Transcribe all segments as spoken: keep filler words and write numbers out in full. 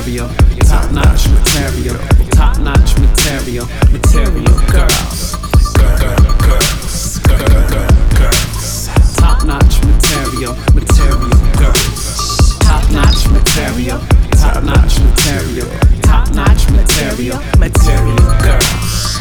material, top-notch material, top-notch material, material girls. Top-notch material, material girls. Top-notch material, top-notch material, top-notch material, material girls.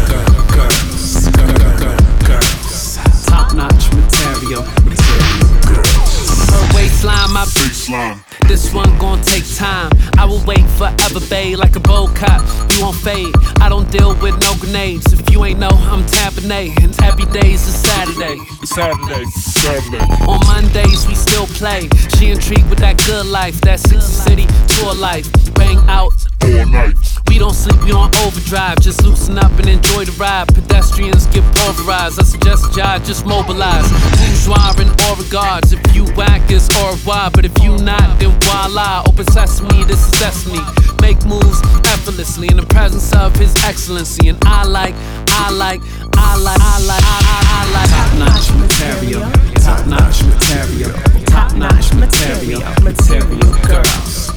Top-notch material, material girls. Her waistline, my baseline. This one gon' take time. I will wait forever, babe, like a bowl cut. You won't fade. I don't deal with no grenades. If you ain't know, I'm Tabernay. And every day's a Saturday. Saturday, Saturday. On Mondays, we still play. She intrigued with that good life, that Six City tour life. Bang out all night. We don't sleep, we on overdrive. Just loosen up and enjoy the ride. Pedestrians get pulverized. I suggest y'all just mobilize. Bourgeois and au regards. If you whack, it's au revoir. But if you not, then voila. Open sesame, this is destiny. Make moves effortlessly in the presence of His Excellency. And I like, I like, I like, I like, I like, I like top-notch material, top-notch material, top-notch material, material girls.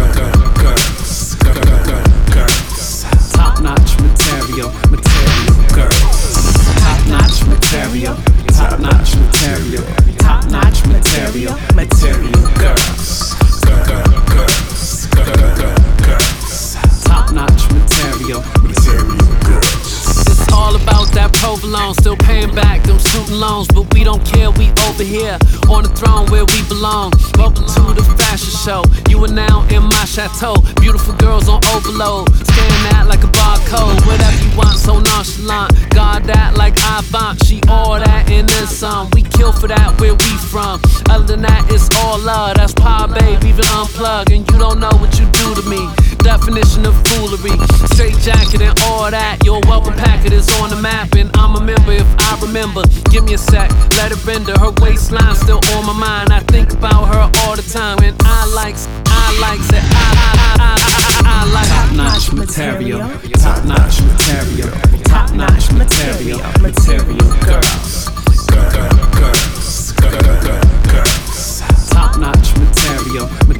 Top-notch material, material girls. Top-notch material, top-notch material, top-notch material, material girls. Top-notch material, material girls. It's all about that provolone, still paying back them student loans, but we don't care, we over here on the throne where we belong. Welcome to the fashion show, you are now in my chateau. Beautiful girls on overload, scan that like a barcode. Whatever you want, so nonchalant, guard that like Avant. She all that and then some, we kill for that where we from. Other than that, it's all love, that's power, babe, even unplug. And you don't know what you do to me, definition of foolery. Straight jacket and all that, your welcome packet is on the map. And I'm a member if I remember. Give me a sec, let it render. Her waistline still on my mind. I think about her all the time. And I likes, I likes it. I, I, I, I, I like top-notch material, top-notch material, top-notch material, material girls. Top-notch material.